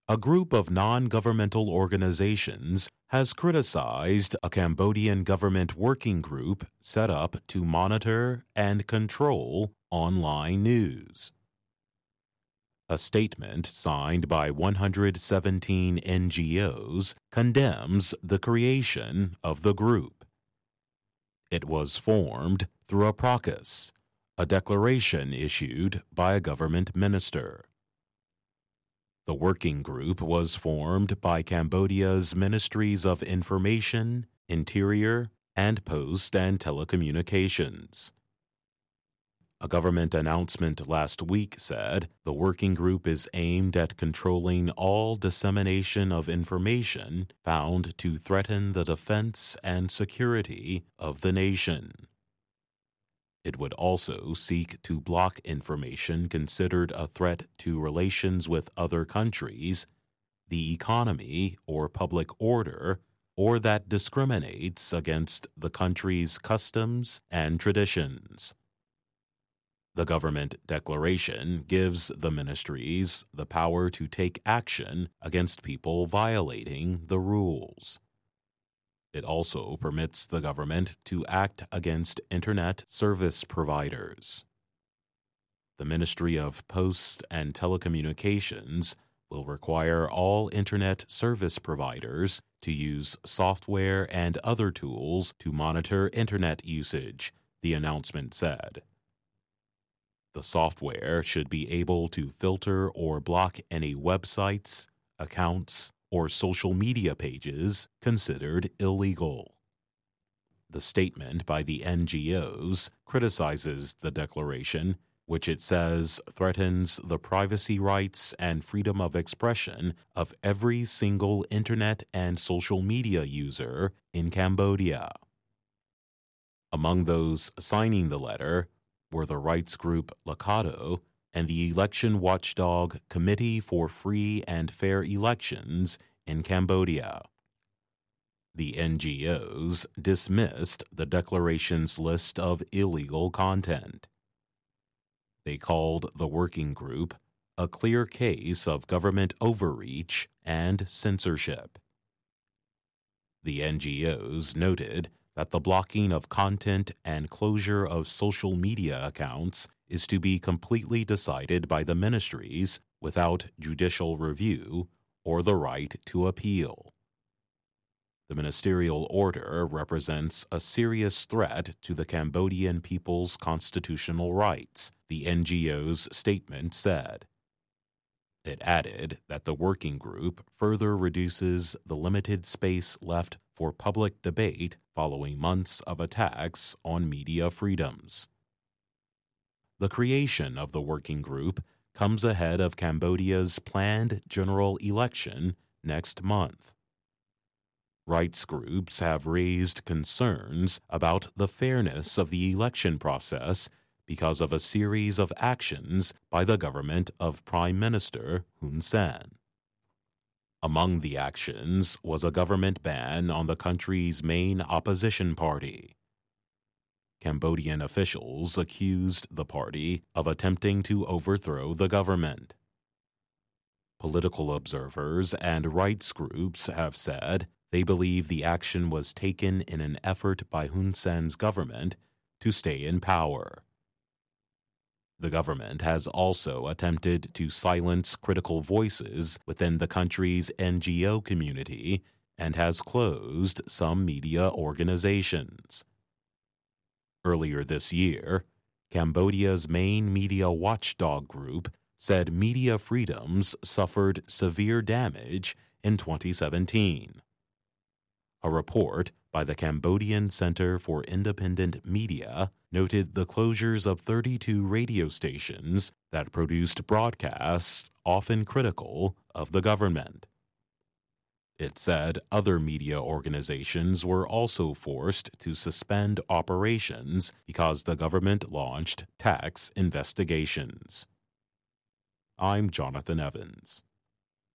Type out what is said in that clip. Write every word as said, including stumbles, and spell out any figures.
A group of non-governmental organizations has criticized a Cambodian government working group set up to monitor and control online news. A statement signed by one hundred seventeen N G Os condemns the creation of the group. It was formed through a process, a declaration issued by a government minister. The working group was formed by Cambodia's Ministries of Information, Interior, and Post and Telecommunications. A government announcement last week said the working group is aimed at controlling all dissemination of information found to threaten the defense and security of the nation. It would also seek to block information considered a threat to relations with other countries, the economy or public order, or that discriminates against the country's customs and traditions. The government declaration gives the ministries the power to take action against people violating the rules. It also permits the government to act against Internet service providers. The Ministry of Posts and Telecommunications will require all Internet service providers to use software and other tools to monitor Internet usage, the announcement said. The software should be able to filter or block any websites, accounts, or social media pages considered illegal. The statement by the N G Os criticizes the declaration, which it says threatens the privacy rights and freedom of expression of every single Internet and social media user in Cambodia. Among those signing the letter were the rights group Lakado and the election watchdog Committee for Free and Fair Elections in Cambodia. The N G Os dismissed the declaration's list of illegal content. They called the working group a clear case of government overreach and censorship. The N G Os noted that the blocking of content and closure of social media accounts is to be completely decided by the ministries without judicial review or the right to appeal. The ministerial order represents a serious threat to the Cambodian people's constitutional rights, the N G O's statement said. It added that the working group further reduces the limited space left for public debate following months of attacks on media freedoms. The creation of the working group comes ahead of Cambodia's planned general election next month. Rights groups have raised concerns about the fairness of the election process because of a series of actions by the government of Prime Minister Hun Sen. Among the actions was a government ban on the country's main opposition party. Cambodian officials accused the party of attempting to overthrow the government. Political observers and rights groups have said they believe the action was taken in an effort by Hun Sen's government to stay in power. The government has also attempted to silence critical voices within the country's N G O community and has closed some media organizations. Earlier this year, Cambodia's main media watchdog group said media freedoms suffered severe damage in twenty seventeen. A report by the Cambodian Center for Independent Media noted the closures of thirty-two radio stations that produced broadcasts often critical of the government. It said other media organizations were also forced to suspend operations because the government launched tax investigations. I'm Jonathan Evans.